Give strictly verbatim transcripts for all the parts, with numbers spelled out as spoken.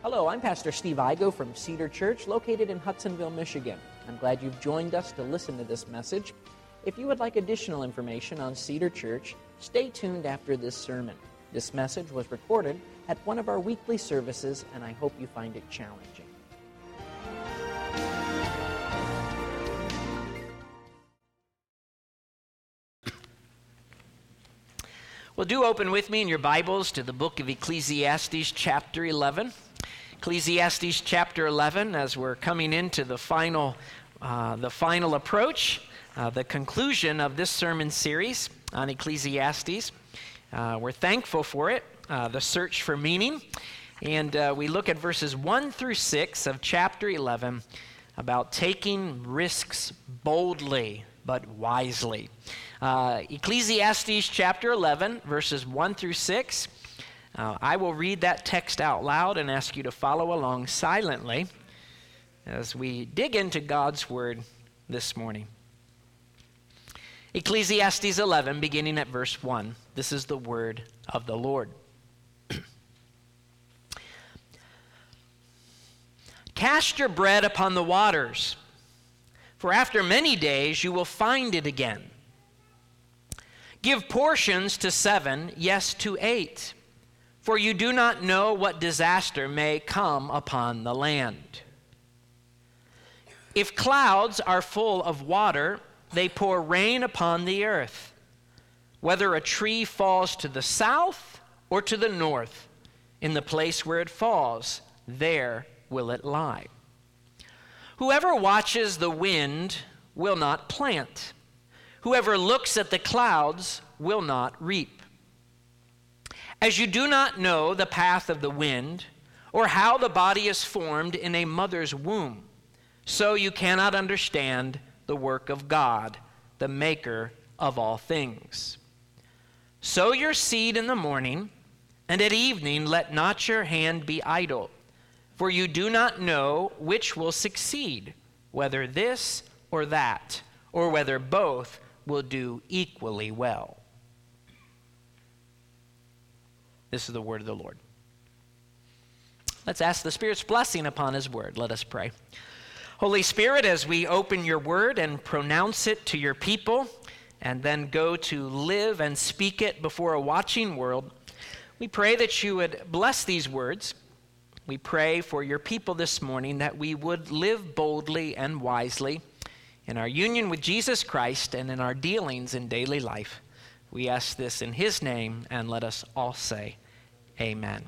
Hello, I'm Pastor Steve Igo from Cedar Church, located in Hudsonville, Michigan. I'm glad you've joined us to listen to this message. If you would like additional information on Cedar Church, stay tuned after this sermon. This message was recorded at one of our weekly services, and I hope you find it challenging. Well, do open with me in your Bibles to the book of Ecclesiastes, chapter eleven. Ecclesiastes, chapter eleven, as we're coming into the final, uh, the final approach, uh, the conclusion of this sermon series on Ecclesiastes. Uh, we're thankful for it, uh, the search for meaning. And uh, we look at verses one through six of chapter eleven about taking risks boldly but wisely. Uh, Ecclesiastes chapter eleven, verses one through six. Uh, I will read that text out loud and ask you to follow along silently as we dig into God's Word this morning. Ecclesiastes eleven, beginning at verse one. This is the word of the Lord. Cast your bread upon the waters, for after many days you will find it again. Give portions to seven, yes, to eight, for you do not know what disaster may come upon the land. If clouds are full of water, they pour rain upon the earth. Whether a tree falls to the south or to the north, in the place where it falls, there will it lie. Whoever watches the wind will not plant. Whoever looks at the clouds will not reap. As you do not know the path of the wind, or how the body is formed in a mother's womb, so you cannot understand the work of God, the maker of all things. Sow your seed in the morning, and at evening let not your hand be idle, for you do not know which will succeed, whether this or that, or whether both will do equally well. This is the word of the Lord. Let's ask the Spirit's blessing upon His word. Let us pray. Holy Spirit, as we open your word and pronounce it to your people, and then go to live and speak it before a watching world, we pray that you would bless these words. We pray for your people this morning that we would live boldly and wisely in our union with Jesus Christ and in our dealings in daily life. We ask this in His name, and let us all say, amen.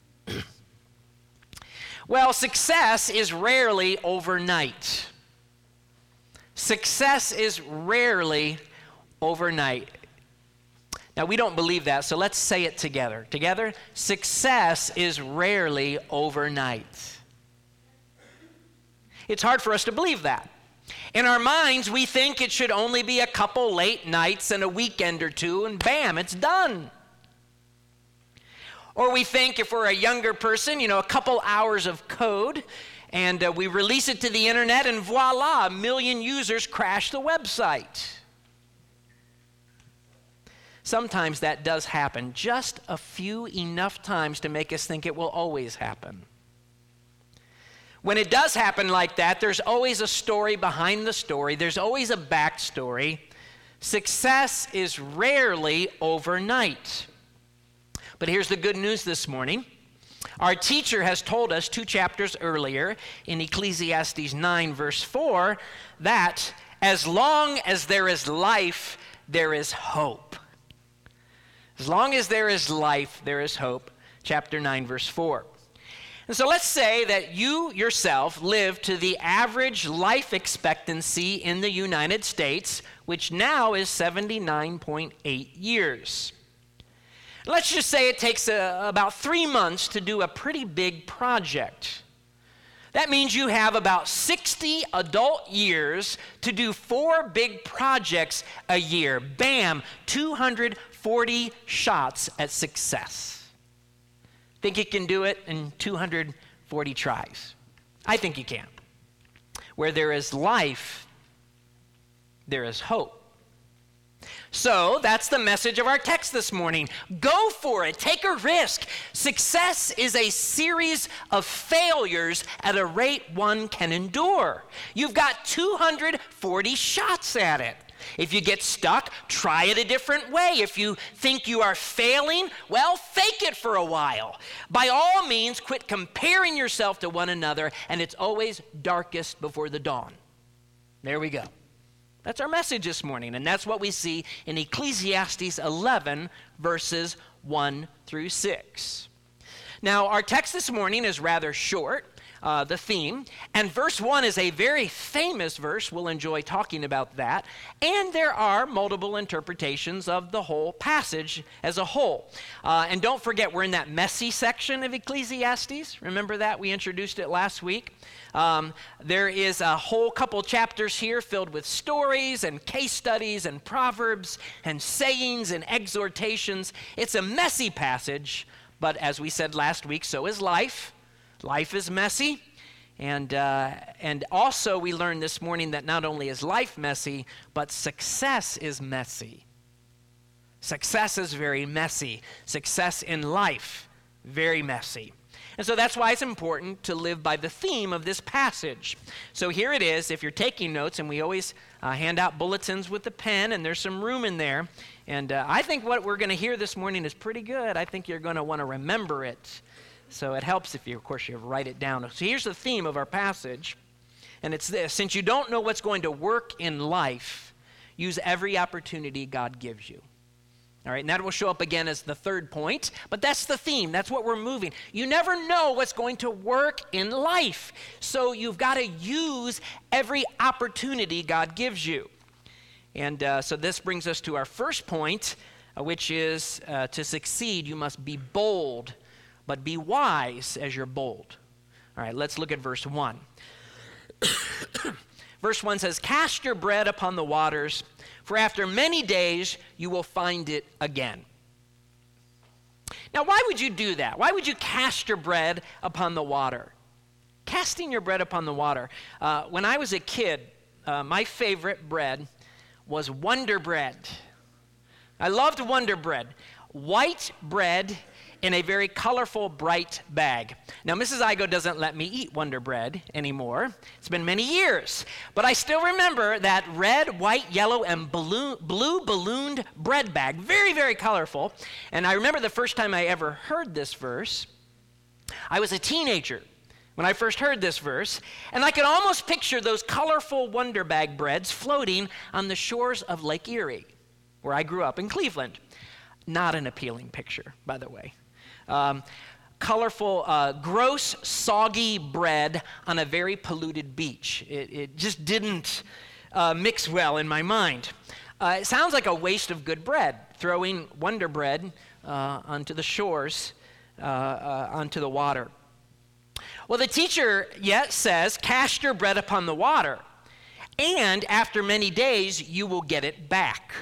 Well, success is rarely overnight. Success is rarely overnight. Now, we don't believe that, so let's say it together. Together, success is rarely overnight. It's hard for us to believe that. In our minds, we think it should only be a couple late nights and a weekend or two, and bam, it's done. Or we think, if we're a younger person, you know, a couple hours of code, and uh, we release it to the internet, and voila, a million users crash the website. Sometimes that does happen, just a few enough times to make us think it will always happen. When it does happen like that, there's always a story behind the story. There's always a backstory. Success is rarely overnight. But here's the good news this morning. Our teacher has told us two chapters earlier in Ecclesiastes nine, verse four, that as long as there is life, there is hope. As long as there is life, there is hope. Chapter nine, verse four. And so let's say that you yourself live to the average life expectancy in the United States, which now is seventy-nine point eight years. Let's just say it takes a, about three months to do a pretty big project. That means you have about sixty adult years to do four big projects a year. Bam, two hundred forty shots at success. Think you can do it in two hundred forty tries? I think you can. Where there is life, there is hope. So that's the message of our text this morning. Go for it. Take a risk. Success is a series of failures at a rate one can endure. You've got two hundred forty shots at it. If you get stuck, try it a different way. If you think you are failing, well, fake it for a while. By all means, quit comparing yourself to one another, and it's always darkest before the dawn. There we go. That's our message this morning, and that's what we see in Ecclesiastes eleven, verses one through six. Now, our text this morning is rather short. Uh, the theme. And verse one is a very famous verse. We'll enjoy talking about that. And there are multiple interpretations of the whole passage as a whole. Uh, and don't forget, we're in that messy section of Ecclesiastes. Remember that? We introduced it last week. Um, there is a whole couple chapters here filled with stories and case studies and proverbs and sayings and exhortations. It's a messy passage, but as we said last week, so is life. Life is messy, and uh, and also we learned this morning that not only is life messy, but success is messy. Success is very messy. Success in life, very messy. And so that's why it's important to live by the theme of this passage. So here it is, if you're taking notes, and we always uh, hand out bulletins with a pen, and there's some room in there. And uh, I think what we're going to hear this morning is pretty good. I think you're going to want to remember it. So it helps if you, of course, you write it down. So here's the theme of our passage, and it's this. Since you don't know what's going to work in life, use every opportunity God gives you. All right, and that will show up again as the third point, but that's the theme. That's what we're moving. You never know what's going to work in life, so you've got to use every opportunity God gives you. And uh, so this brings us to our first point, uh, which is uh, to succeed, you must be bold, but be wise as you're bold. All right, let's look at verse one. Verse one says, "Cast your bread upon the waters, for after many days you will find it again." Now, why would you do that? Why would you cast your bread upon the water? Casting your bread upon the water. Uh, when I was a kid, uh, my favorite bread was Wonder Bread. I loved Wonder Bread. White bread in a very colorful, bright bag. Now, Missus Igo doesn't let me eat Wonder Bread anymore. It's been many years. But I still remember that red, white, yellow, and balloon, blue ballooned bread bag. Very, very colorful. And I remember the first time I ever heard this verse. I was a teenager when I first heard this verse. And I could almost picture those colorful Wonder Bag breads floating on the shores of Lake Erie, where I grew up in Cleveland. Not an appealing picture, by the way. Um, colorful, uh, gross, soggy bread on a very polluted beach. It, it just didn't uh, mix well in my mind. Uh, it sounds like a waste of good bread, throwing Wonder Bread uh, onto the shores, uh, uh, onto the water. Well, the teacher yet says, "Cast your bread upon the water, and after many days you will get it back."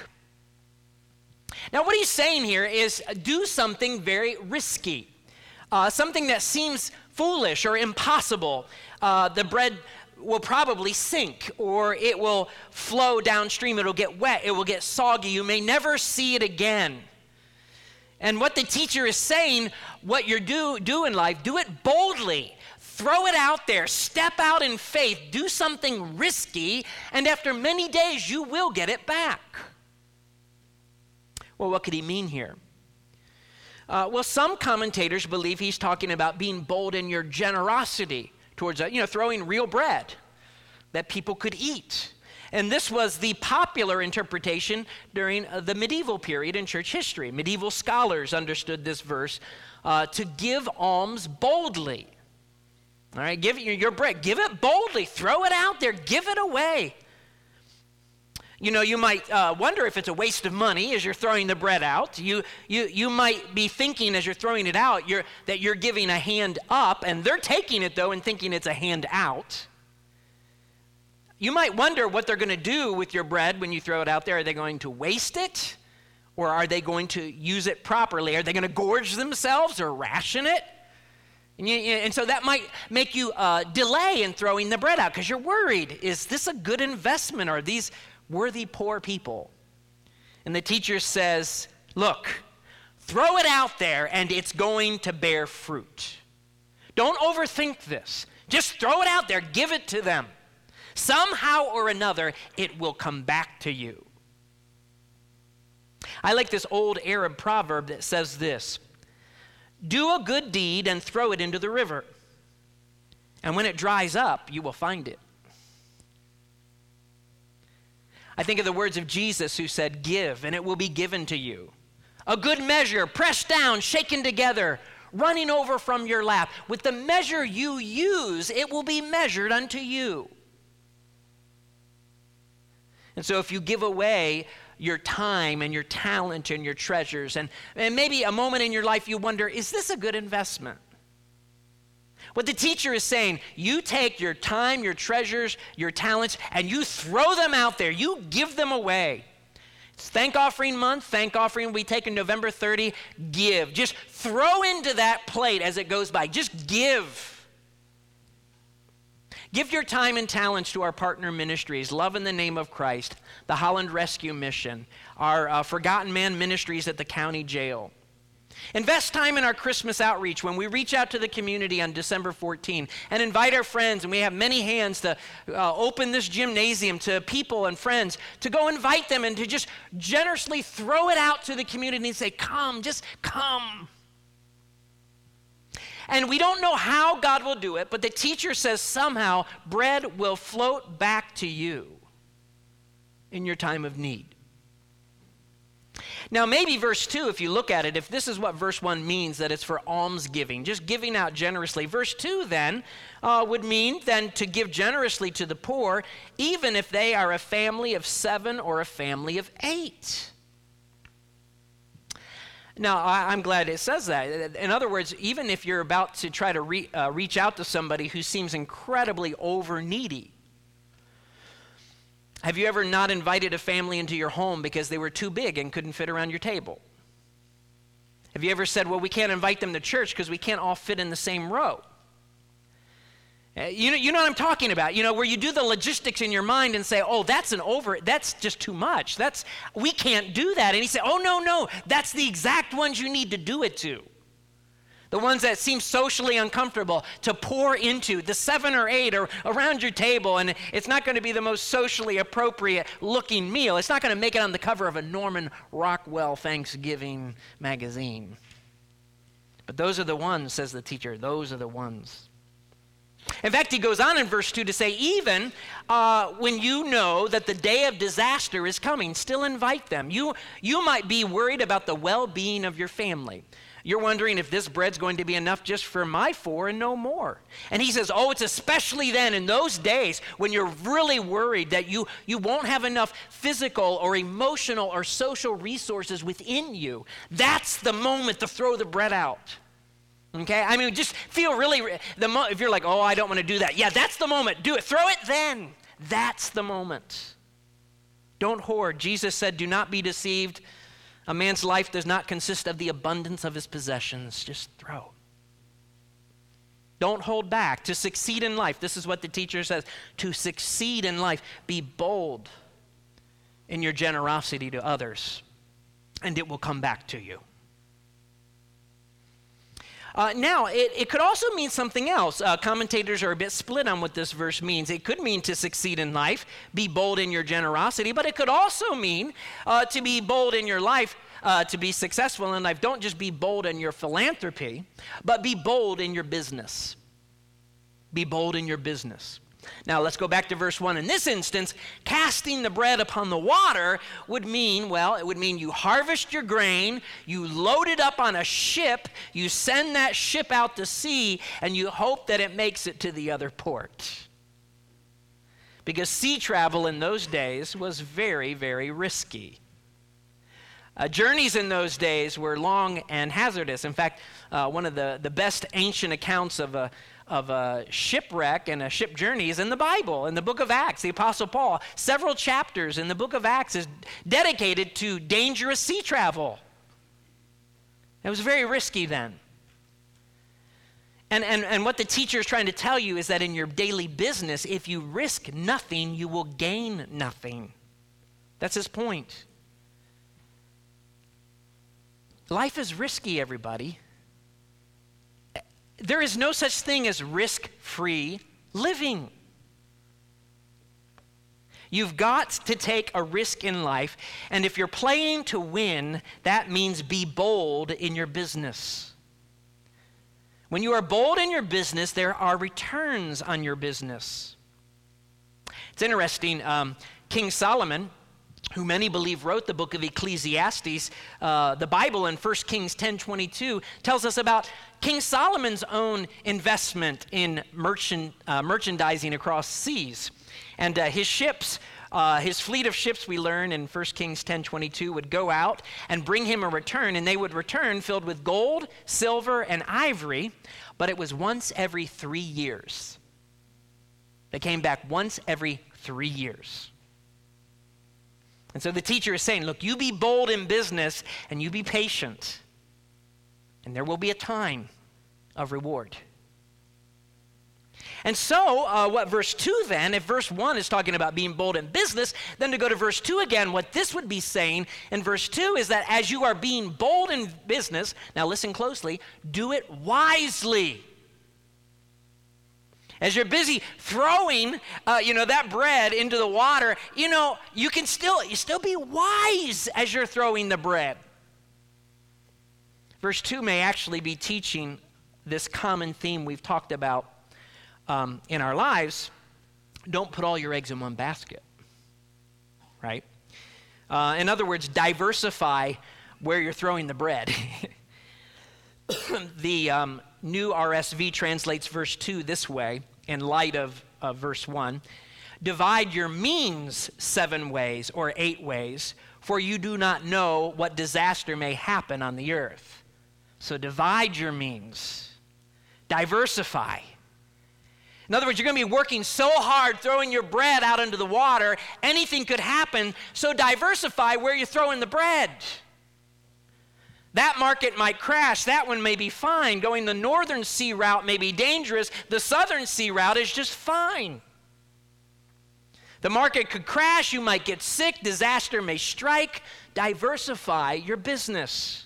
Now, what he's saying here is do something very risky, uh, something that seems foolish or impossible. Uh, the bread will probably sink, or it will flow downstream. It'll get wet. It will get soggy. You may never see it again. And what the teacher is saying, what you're do, do in life, do it boldly. Throw it out there. Step out in faith. Do something risky, and after many days, you will get it back. Well, what could he mean here? Uh, well, some commentators believe he's talking about being bold in your generosity towards, you know, throwing real bread that people could eat. And this was the popular interpretation during uh, the medieval period in church history. Medieval scholars understood this verse uh, to give alms boldly. All right, give it your, your bread. Give it boldly. Throw it out there. Give it away. You know, you might uh, wonder if it's a waste of money as you're throwing the bread out. You you you might be thinking as you're throwing it out you're, that you're giving a hand up, and they're taking it, though, and thinking it's a hand out. You might wonder what they're going to do with your bread when you throw it out there. Are they going to waste it, or are they going to use it properly? Are they going to gorge themselves or ration it? And, you, and so that might make you uh, delay in throwing the bread out because you're worried. Is this a good investment? Are these worthy poor people? And the teacher says, look, throw it out there and it's going to bear fruit. Don't overthink this. Just throw it out there. Give it to them. Somehow or another, it will come back to you. I like this old Arab proverb that says this: do a good deed and throw it into the river, and when it dries up, you will find it. I think of the words of Jesus who said, give, and it will be given to you. A good measure, pressed down, shaken together, running over from your lap. With the measure you use, it will be measured unto you. And so if you give away your time and your talent and your treasures, and, and maybe a moment in your life you wonder, is this a good investment? What the teacher is saying, you take your time, your treasures, your talents, and you throw them out there. You give them away. It's thank offering month. Thank offering we take on November thirtieth. Give. Just throw into that plate as it goes by. Just give. Give your time and talents to our partner ministries, Love in the Name of Christ, the Holland Rescue Mission, our uh, Forgotten Man Ministries at the county jail. Invest time in our Christmas outreach when we reach out to the community on December fourteenth and invite our friends, and we have many hands to uh, open this gymnasium to people and friends, to go invite them and to just generously throw it out to the community and say, come, just come. And we don't know how God will do it, but the teacher says somehow bread will float back to you in your time of need. Now, maybe verse two, if you look at it, if this is what verse one means, that it's for almsgiving, just giving out generously. Verse two then uh, would mean then to give generously to the poor, even if they are a family of seven or a family of eight. Now, I, I'm glad it says that. In other words, even if you're about to try to re, uh, reach out to somebody who seems incredibly over-needy. Have you ever not invited a family into your home because they were too big and couldn't fit around your table? Have you ever said, well, we can't invite them to church because we can't all fit in the same row? Uh, you know, you know what I'm talking about, you know, where you do the logistics in your mind and say, oh, that's an over, that's just too much. That's, we can't do that. And he said, oh, no, no, that's the exact ones you need to do it to. The ones that seem socially uncomfortable to pour into, the seven or eight are around your table, and it's not going to be the most socially appropriate looking meal. It's not going to make it on the cover of a Norman Rockwell Thanksgiving magazine. But those are the ones, says the teacher, those are the ones. In fact, he goes on in verse two to say, even uh, when you know that the day of disaster is coming, still invite them. You, you might be worried about the well-being of your family. You're wondering if this bread's going to be enough just for my four and no more. And he says, oh, it's especially then in those days when you're really worried that you, you won't have enough physical or emotional or social resources within you. That's the moment to throw the bread out. Okay? I mean, just feel really, the mo- if you're like, oh, I don't want to do that. Yeah, that's the moment. Do it. Throw it then. That's the moment. Don't hoard. Jesus said, do not be deceived. A man's life does not consist of the abundance of his possessions. Just throw. Don't hold back. To succeed in life, this is what the teacher says, to succeed in life, be bold in your generosity to others, and it will come back to you. Uh, now, it, it could also mean something else. Uh, commentators are a bit split on what this verse means. It could mean to succeed in life, be bold in your generosity, but it could also mean uh, to be bold in your life, uh, to be successful in life. Don't just be bold in your philanthropy, but be bold in your business. Be bold in your business. Now, let's go back to verse one. In this instance, casting the bread upon the water would mean, well, it would mean you harvest your grain, you load it up on a ship, you send that ship out to sea, and you hope that it makes it to the other port. Because sea travel in those days was very, very risky. Uh, journeys in those days were long and hazardous. In fact, uh, one of the, the best ancient accounts of a of a shipwreck and a ship journey is in the Bible, in the book of Acts. The Apostle Paul, several chapters in the book of Acts is dedicated to dangerous sea travel. It was very risky then. And, and, and what the teacher is trying to tell you is that in your daily business, if you risk nothing, you will gain nothing. That's his point. Life is risky, everybody. There is no such thing as risk-free living. You've got to take a risk in life, and if you're playing to win, that means be bold in your business. When you are bold in your business, there are returns on your business. It's interesting, um, King Solomon, who many believe wrote the book of Ecclesiastes, uh, the Bible in First Kings ten twenty-two tells us about King Solomon's own investment in merchant, uh, merchandising across seas. And uh, his ships, uh, his fleet of ships, we learn in First Kings ten twenty-two, would go out and bring him a return, and they would return filled with gold, silver, and ivory, but it was once every three years. They came back once every three years. And so the teacher is saying, look, you be bold in business and you be patient, and there will be a time of reward. And so uh, what verse two then, if verse one is talking about being bold in business, then to go to verse two again, what this would be saying in verse two is that as you are being bold in business, now listen closely, do it wisely. As you're busy throwing, uh, you know, that bread into the water, you know, you can still, you still be wise as you're throwing the bread. Verse two may actually be teaching this common theme we've talked about um, in our lives. Don't put all your eggs in one basket, right? Uh, in other words, diversify where you're throwing the bread. The um, New R S V translates verse two this way, in light of uh, verse one. Divide your means seven ways or eight ways, for you do not know what disaster may happen on the earth. So divide your means. Diversify. In other words, you're going to be working so hard throwing your bread out into the water, anything could happen, so diversify where you're throwing the bread. That market might crash. That one may be fine. Going the northern sea route may be dangerous. The southern sea route is just fine. The market could crash. You might get sick. Disaster may strike. Diversify your business.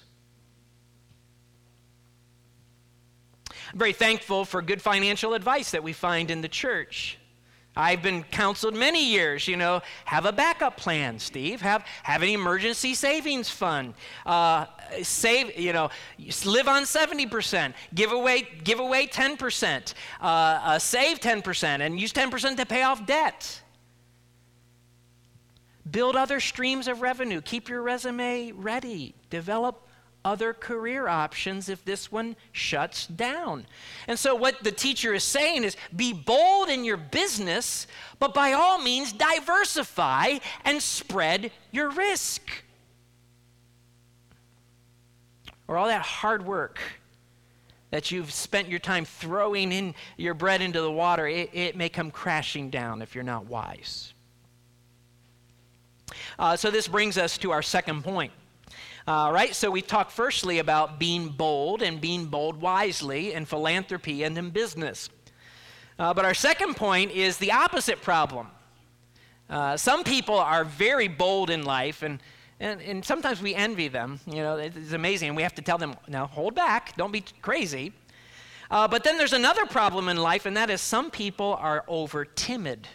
I'm very thankful for good financial advice that we find in the church. I've been counseled many years, you know, have a backup plan, Steve. Have have an emergency savings fund. Uh, save, you know, live on seventy percent. Give away, give away ten percent. Uh, uh, save ten percent and use ten percent to pay off debt. Build other streams of revenue. Keep your resume ready. Develop other career options if this one shuts down. And so what the teacher is saying is be bold in your business, but by all means diversify and spread your risk. Or all that hard work that you've spent your time throwing in your bread into the water, it, it may come crashing down if you're not wise. Uh, so this brings us to our second point. All right, so we've talked firstly about being bold and being bold wisely in philanthropy and in business. Uh, but our second point is the opposite problem. Uh, some people are very bold in life, and, and, and sometimes we envy them. You know, it's amazing, and we have to tell them, now hold back, don't be crazy. Uh, but then there's another problem in life, and that is some people are over timid.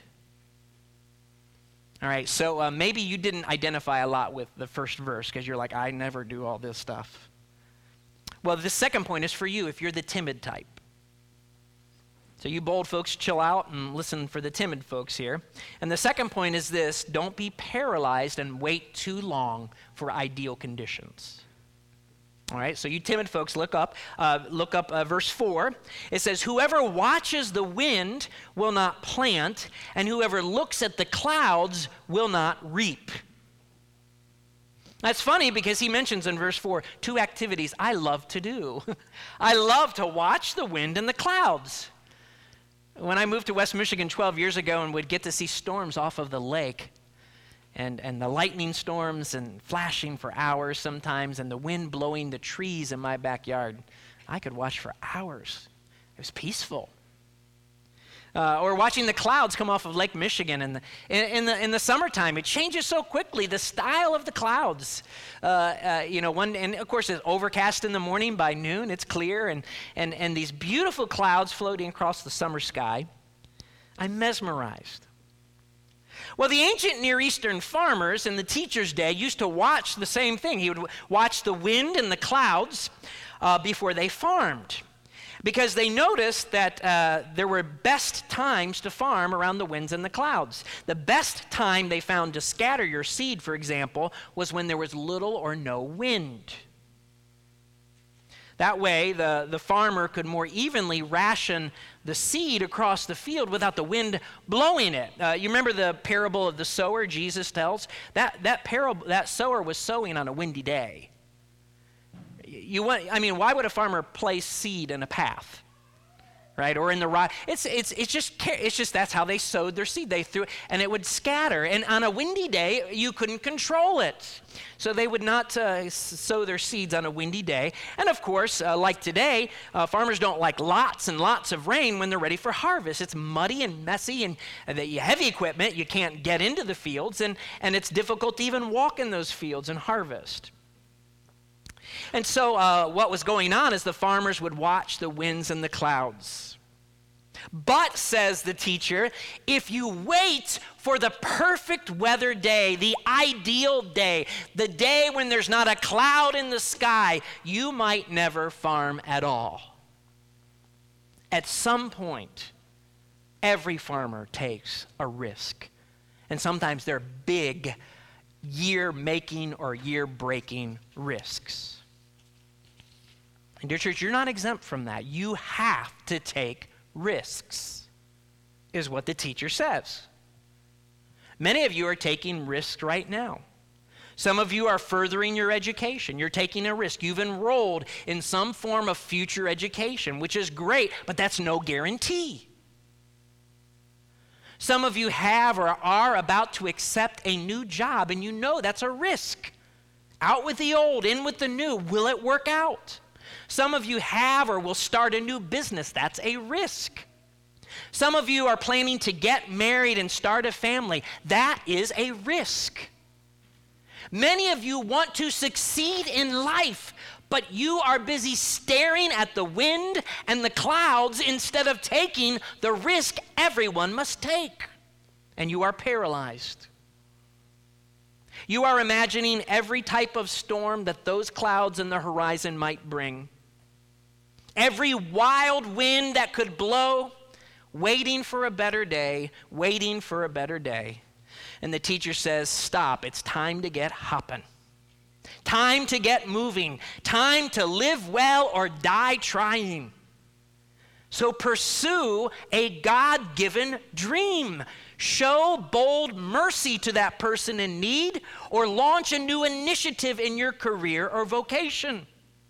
All right, so uh, maybe you didn't identify a lot with the first verse because you're like, I never do all this stuff. Well, the second point is for you if you're the timid type. So you bold folks, chill out and listen for the timid folks here. And the second point is this: don't be paralyzed and wait too long for ideal conditions. All right, so you timid folks, look up, uh, look up uh, verse four. It says, whoever watches the wind will not plant, and whoever looks at the clouds will not reap. That's funny because he mentions in verse four two activities I love to do. I love to watch the wind and the clouds. When I moved to West Michigan twelve years ago and would get to see storms off of the lake, And, and the lightning storms and flashing for hours sometimes, and the wind blowing the trees in my backyard, I could watch for hours. It was peaceful. Uh, or watching the clouds come off of Lake Michigan in the, in, in the in the summertime. It changes so quickly, the style of the clouds. Uh, uh, you know, one, and of course it's overcast in the morning, by noon it's clear, and, and, and these beautiful clouds floating across the summer sky. I'm mesmerized. Well, the ancient Near Eastern farmers in the teacher's day used to watch the same thing. He would watch the wind and the clouds uh, before they farmed, because they noticed that uh, there were best times to farm around the winds and the clouds. The best time they found to scatter your seed, for example, was when there was little or no wind. That way, the, the farmer could more evenly ration the seed across the field without the wind blowing it. Uh, you remember the parable of the sower Jesus tells? That, that, parable, that sower was sowing on a windy day. You want, I mean, why would a farmer place seed in a path, right, or in the rye? It's it's it's just it's just that's how they sowed their seed. They threw it, and it would scatter. And on a windy day, you couldn't control it, so they would not uh, sow their seeds on a windy day. And of course, uh, like today, uh, farmers don't like lots and lots of rain when they're ready for harvest. It's muddy and messy, and uh, the heavy equipment you can't get into the fields, and and it's difficult to even walk in those fields and harvest. And so uh, what was going on is the farmers would watch the winds and the clouds. But, says the teacher, if you wait for the perfect weather day, the ideal day, the day when there's not a cloud in the sky, you might never farm at all. At some point, every farmer takes a risk. And sometimes they're big, year-making or year-breaking risks. And dear church, you're not exempt from that. You have to take risks, is what the teacher says. Many of you are taking risks right now. Some of you are furthering your education. You're taking a risk. You've enrolled in some form of future education, which is great, but that's no guarantee. Some of you have or are about to accept a new job, and you know that's a risk. Out with the old, in with the new. Will it work out? Some of you have or will start a new business. That's a risk. Some of you are planning to get married and start a family. That is a risk. Many of you want to succeed in life, but you are busy staring at the wind and the clouds instead of taking the risk everyone must take. And you are paralyzed. You are imagining every type of storm that those clouds in the horizon might bring. Every wild wind that could blow, waiting for a better day, waiting for a better day. And the teacher says, stop, it's time to get hopping. Time to get moving. Time to live well or die trying. So pursue a God-given dream. Show bold mercy to that person in need, or launch a new initiative in your career or vocation.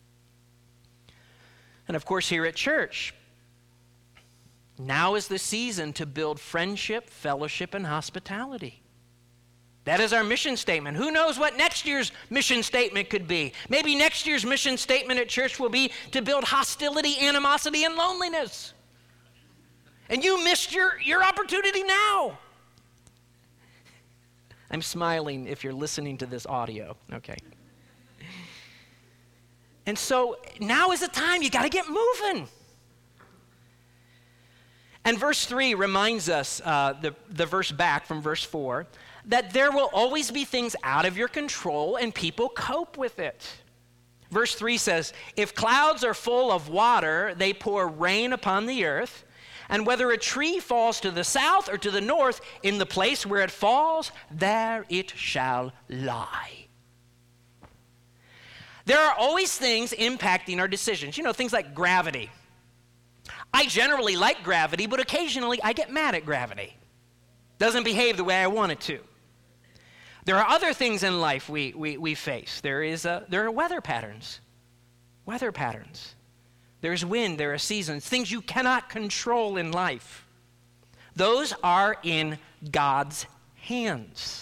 And of course, here at church, now is the season to build friendship, fellowship, and hospitality. That is our mission statement. Who knows what next year's mission statement could be? Maybe next year's mission statement at church will be to build hostility, animosity, and loneliness. And you missed your, your opportunity now. I'm smiling if you're listening to this audio. Okay. And so now is the time. You got to get moving. And verse three reminds us, uh, the, the verse back from verse four, that there will always be things out of your control and people cope with it. Verse three says, if clouds are full of water, they pour rain upon the earth. And whether a tree falls to the south or to the north, in the place where it falls, there it shall lie. There are always things impacting our decisions. You know, things like gravity. I generally like gravity, but occasionally I get mad at gravity. Doesn't behave the way I want it to. There are other things in life we, we, we face. There is a, there are weather patterns. Weather patterns. There's wind, there are seasons, things you cannot control in life. Those are in God's hands.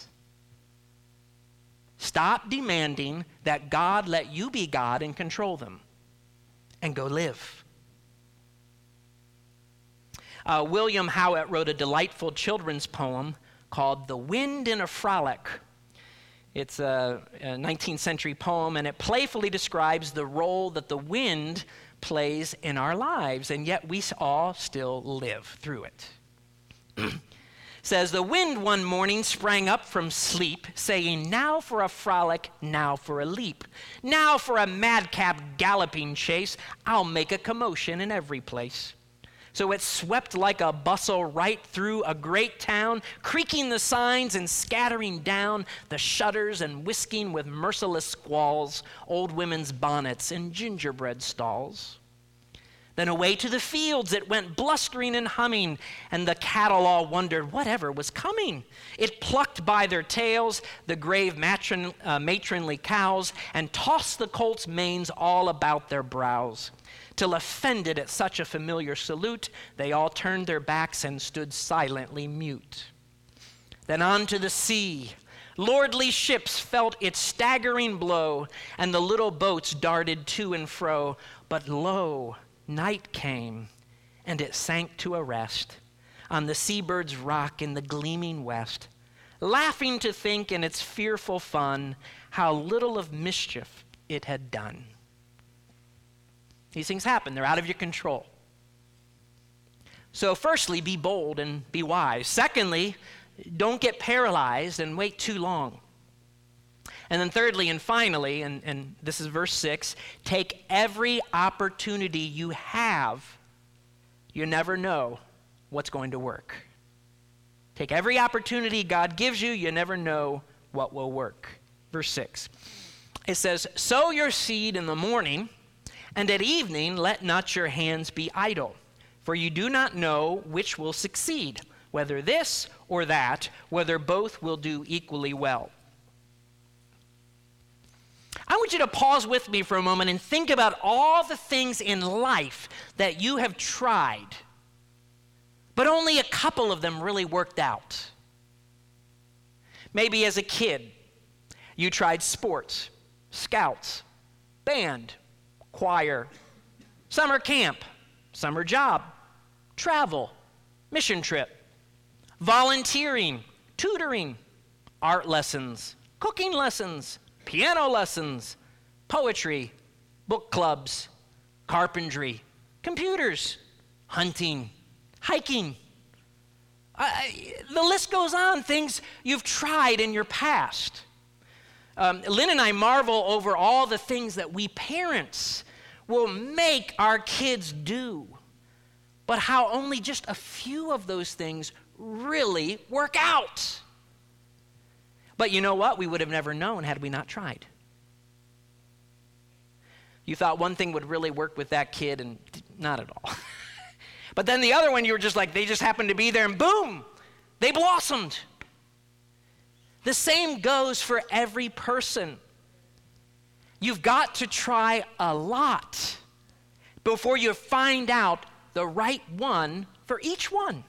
Stop demanding that God let you be God and control them, and go live. Uh, William Howitt wrote a delightful children's poem called The Wind in a Frolic. It's a, a nineteenth century poem, and it playfully describes the role that the wind plays in our lives, and yet we all still live through it. Says, the wind one morning sprang up from sleep, saying, now for a frolic, now for a leap. Now for a madcap galloping chase, I'll make a commotion in every place. So it swept like a bustle right through a great town, creaking the signs and scattering down the shutters and whisking with merciless squalls old women's bonnets in gingerbread stalls. Then away to the fields it went blustering and humming, and the cattle all wondered whatever was coming. It plucked by their tails the grave matron, uh, matronly cows, and tossed the colts' manes all about their brows, till offended at such a familiar salute, they all turned their backs and stood silently mute. Then on to the sea, lordly ships felt its staggering blow, and the little boats darted to and fro, but lo, night came, and it sank to a rest on the seabird's rock in the gleaming west, laughing to think in its fearful fun how little of mischief it had done. These things happen. They're out of your control. So firstly, be bold and be wise. Secondly, don't get paralyzed and wait too long. And then thirdly and finally, and, and this is verse six, take every opportunity you have. You never know what's going to work. Take every opportunity God gives you. You never know what will work. Verse six, it says, sow your seed in the morning, and at evening let not your hands be idle. For you do not know which will succeed, whether this or that, whether both will do equally well. I want you to pause with me for a moment and think about all the things in life that you have tried, but only a couple of them really worked out. Maybe as a kid, you tried sports, scouts, band, choir, summer camp, summer job, travel, mission trip, volunteering, tutoring, art lessons, cooking lessons, piano lessons, poetry, book clubs, carpentry, computers, hunting, hiking. Uh, the list goes on, things you've tried in your past. Um, Lynn and I marvel over all the things that we parents will make our kids do, but how only just a few of those things really work out. But you know what? We would have never known had we not tried. You thought one thing would really work with that kid, and not at all. But then the other one, you were just like, they just happened to be there, and boom, they blossomed. The same goes for every person. You've got to try a lot before you find out the right one for each one.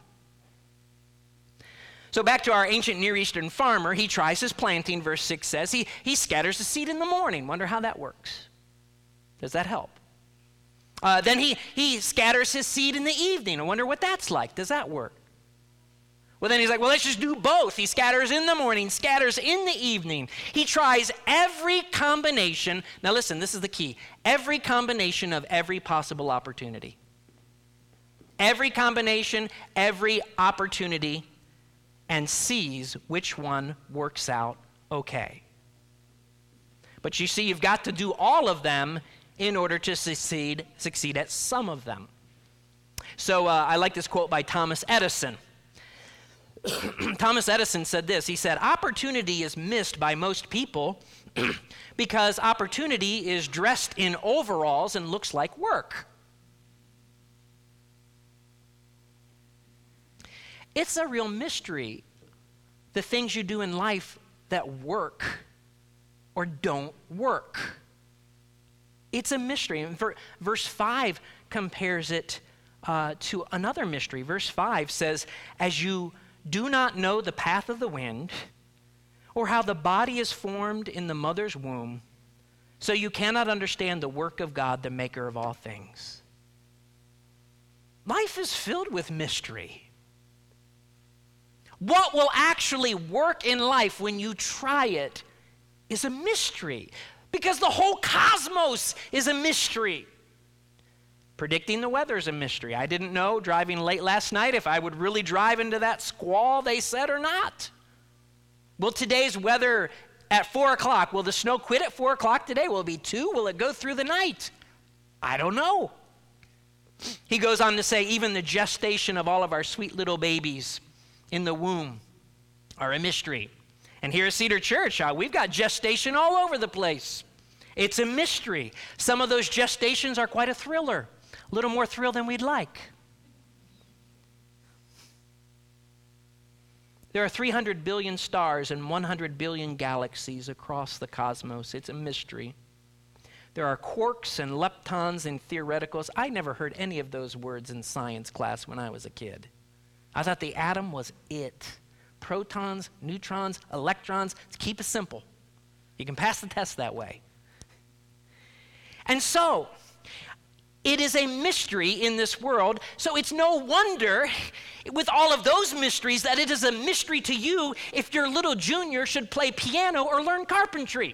So back to our ancient Near Eastern farmer, he tries his planting, verse six says. He, he scatters the seed in the morning. Wonder how that works. Does that help? Uh, then he, he scatters his seed in the evening. I wonder what that's like. Does that work? Well, then he's like, well, let's just do both. He scatters in the morning, scatters in the evening. He tries every combination. Now listen, this is the key. Every combination of every possible opportunity. Every combination, every opportunity, and sees which one works out okay. But you see, you've got to do all of them in order to succeed, succeed at some of them. So uh, I like this quote by Thomas Edison. Thomas Edison said this. He said, opportunity is missed by most people because opportunity is dressed in overalls and looks like work. It's a real mystery, the things you do in life that work or don't work. It's a mystery. And verse five compares it uh, to another mystery. Verse five says, as you do not know the path of the wind or how the body is formed in the mother's womb, so you cannot understand the work of God, the maker of all things. Life is filled with mystery. What will actually work in life when you try it is a mystery, because the whole cosmos is a mystery. Predicting the weather is a mystery. I didn't know driving late last night if I would really drive into that squall they said or not. Will today's weather at four o'clock, will the snow quit at four o'clock today? Will it be two? Will it go through the night? I don't know. He goes on to say, even the gestation of all of our sweet little babies in the womb are a mystery. And here at Cedar Church, uh, we've got gestation all over the place. It's a mystery. Some of those gestations are quite a thriller, a little more thrill than we'd like. There are three hundred billion stars and one hundred billion galaxies across the cosmos. It's a mystery. There are quarks and leptons and theoreticals. I never heard any of those words in science class when I was a kid. I thought the atom was it. Protons, neutrons, electrons. Keep it simple. You can pass the test that way. And so, it is a mystery in this world, so it's no wonder with all of those mysteries that it is a mystery to you if your little junior should play piano or learn carpentry.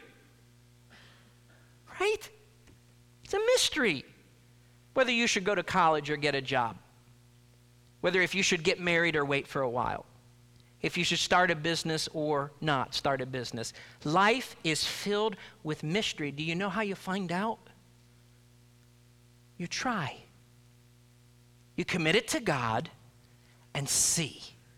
Right? It's a mystery. Whether you should go to college or get a job. Whether if you should get married or wait for a while. If you should start a business or not start a business. Life is filled with mystery. Do you know how you find out? You try. You commit it to God and see.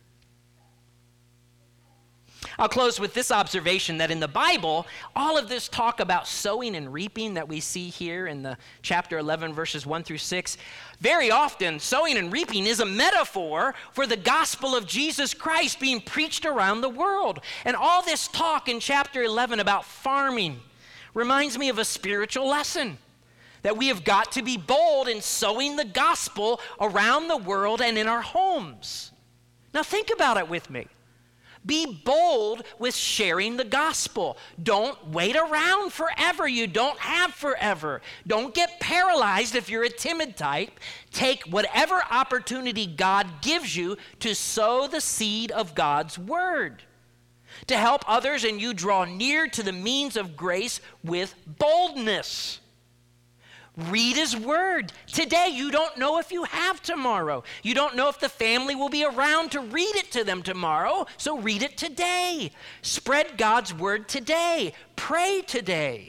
I'll close with this observation that in the Bible, all of this talk about sowing and reaping that we see here in the chapter eleven, verses one through six, very often sowing and reaping is a metaphor for the gospel of Jesus Christ being preached around the world. And all this talk in chapter eleven about farming reminds me of a spiritual lesson. That we have got to be bold in sowing the gospel around the world and in our homes. Now think about it with me. Be bold with sharing the gospel. Don't wait around forever. You don't have forever. Don't get paralyzed if you're a timid type. Take whatever opportunity God gives you to sow the seed of God's word. To help others and you draw near to the means of grace with boldness. Read his word. Today, you don't know if you have tomorrow. You don't know if the family will be around to read it to them tomorrow, so read it today. Spread God's word today. Pray today.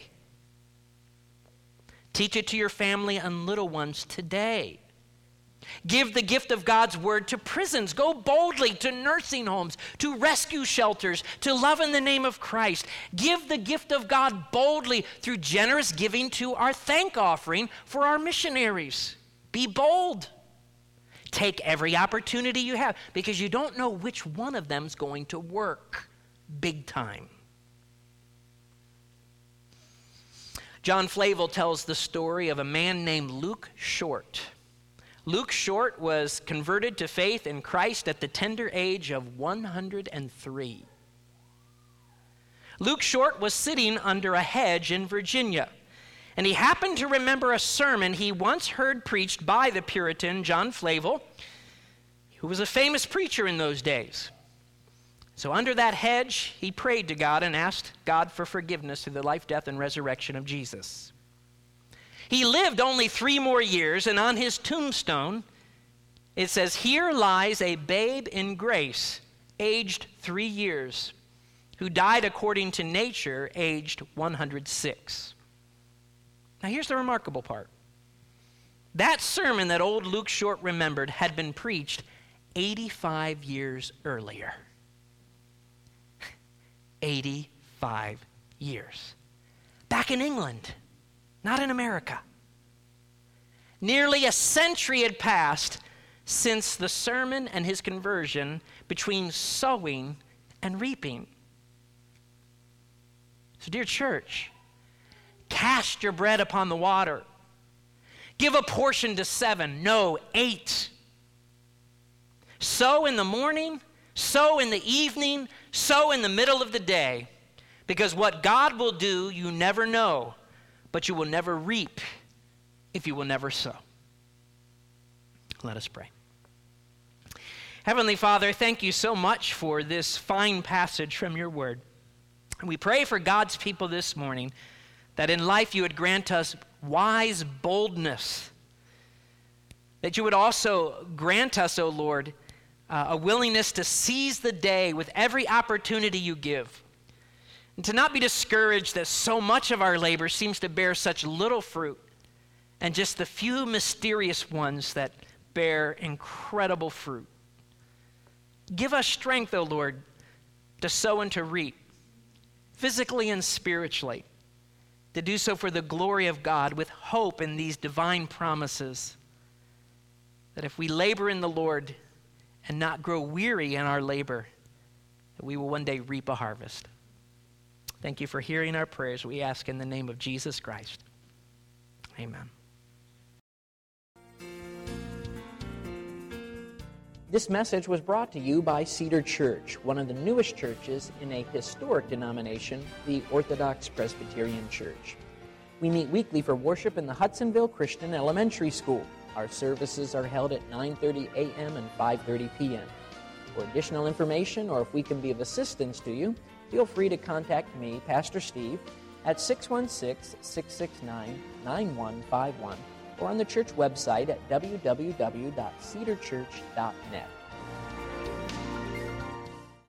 Teach it to your family and little ones today. Give the gift of God's word to prisons. Go boldly to nursing homes, to rescue shelters, to love in the name of Christ. Give the gift of God boldly through generous giving to our thank offering for our missionaries. Be bold. Take every opportunity you have because you don't know which one of them is going to work big time. John Flavel tells the story of a man named Luke Short. Luke Short was converted to faith in Christ at the tender age of one hundred three. Luke Short was sitting under a hedge in Virginia, and he happened to remember a sermon he once heard preached by the Puritan John Flavel, who was a famous preacher in those days. So under that hedge, he prayed to God and asked God for forgiveness through the life, death, and resurrection of Jesus. He lived only three more years, and on his tombstone, it says, "Here lies a babe in grace, aged three years, who died according to nature, aged one hundred six. Now here's the remarkable part. That sermon that old Luke Short remembered had been preached eighty-five years earlier. eighty-five years. Back in England. Not in America. Nearly a century had passed since the sermon and his conversion, between sowing and reaping. So, dear church, cast your bread upon the water. Give a portion to seven, no, eight. Sow in the morning, sow in the evening, sow in the middle of the day, because what God will do, you never know. But you will never reap if you will never sow. Let us pray. Heavenly Father, thank you so much for this fine passage from your word. We pray for God's people this morning that in life you would grant us wise boldness, that you would also grant us, O Lord, uh, a willingness to seize the day with every opportunity you give, and to not be discouraged that so much of our labor seems to bear such little fruit, and just the few mysterious ones that bear incredible fruit. Give us strength, O Lord, to sow and to reap, physically and spiritually, to do so for the glory of God with hope in these divine promises, that if we labor in the Lord and not grow weary in our labor, that we will one day reap a harvest. Thank you for hearing our prayers. We ask in the name of Jesus Christ. Amen. This message was brought to you by Cedar Church, one of the newest churches in a historic denomination, the Orthodox Presbyterian Church. We meet weekly for worship in the Hudsonville Christian Elementary School. Our services are held at nine thirty a.m. and five thirty p.m. For additional information, or if we can be of assistance to you, feel free to contact me, Pastor Steve, at six one six, six six nine, nine one five one, or on the church website at w w w dot cedar church dot net.